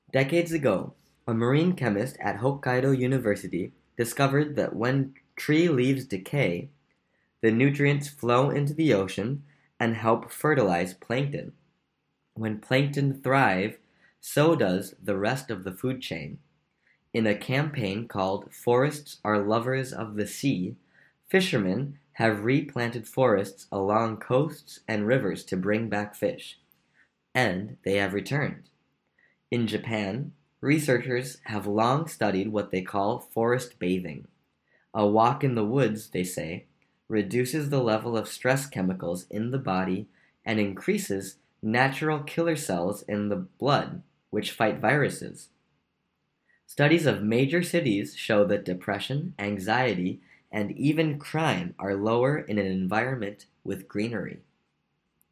Decades ago, a marine chemist at Hokkaido University discovered that when tree leaves decay, the nutrients flow into the ocean and help fertilize plankton. When plankton thrive, so does the rest of the food chain. In a campaign called Forests Are Lovers of the Sea, fishermen have replanted forests along coasts and rivers to bring back fish, and they have returned. In Japan, researchers have long studied what they call forest bathing. A walk in the woods, they say, reduces the level of stress chemicals in the body and increases natural killer cells in the blood, which fight viruses. Studies of major cities show that depression, anxiety, and even crime are lower in an environment with greenery.